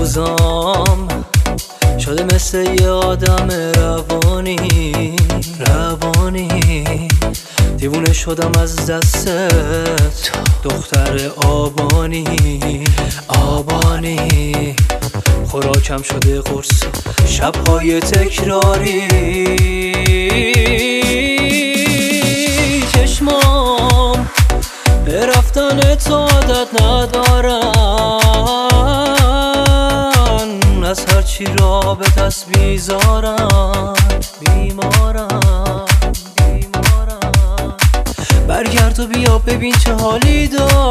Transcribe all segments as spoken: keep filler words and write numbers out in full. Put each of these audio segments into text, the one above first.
روزام شده مثل یه آدم روانی روانی دیوونه شدم از دستت دختر آبانی آبانی خوراکم شده قرص شبهای تکراری چشمام به رفتن تو عادت ندارن از هرچی را به دست بیزارن بیمارن بیمارن برگرد و بیا ببین چه حالی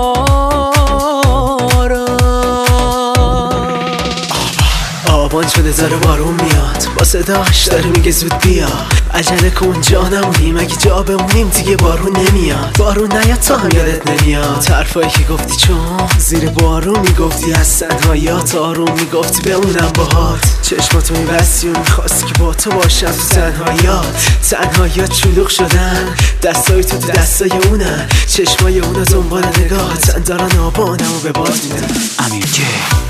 دارن آبان شده داره بارون میاد با صداش داره میگه زود بیا عجله کن جانمونیم اگه جا بمونیم دیگه بارون نمیاد بارون نیاد تا هم یادت نمیاد حرفایی که گفتی چون زیر بارون میگفتی از تنهاییات آروم میگفتی بمونم باهات چشماتو میبستی و میخواستی که با تو باشم تو تنهاییات تنهاییات شلوغ شدن دستای تو تو دستای اونن چشمای اونا دنبال نگاه تن دارن آبانم و به باد میدن امیر جی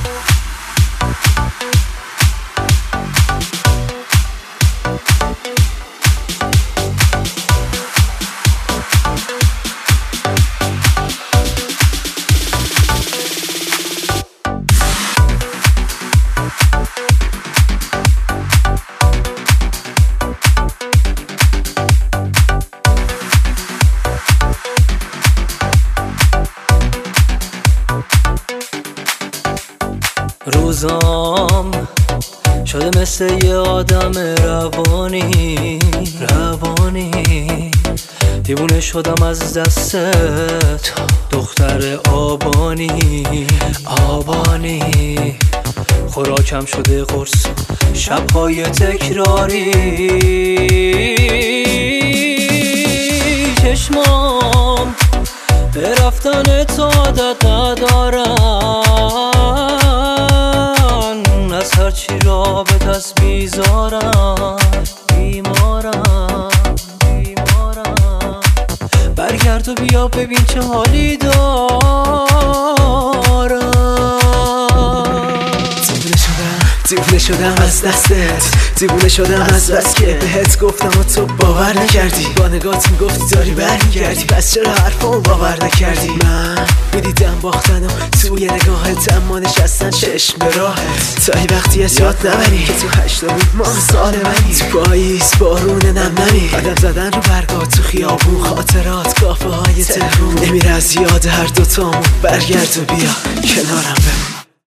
روزام شده مثل یه آدم روانی روانی دیوونه شدم از دستت دختر آبانی آبانی خوراکم شده قرص شبهای تکراری چشمام به رفتن تو عادت ندارن از هرچی را به دست بیزارن بیمارن بیمارن برگرد و بیا ببین چه حالی دارن دیوونه شدم دیوونه شدم از دستت دیوونه شدم از بس که بهت گفتم و تو باور نکردی با نگات میگفتی داری برمیگردی پس چرا حرفمو باور نکردی من میدیدم باختن و توی نگاهت اما نشستن چشم به راهت تا ای وقتی از یاد نبری که تو هشتمین ماه سال منی تو پاییز بارون نم نمی قدم زدن رو برگاه تو خیابون خاطرات کافه های تهرون نمیره از یاد هر دوتامون برگرد و بیا کنارم بمون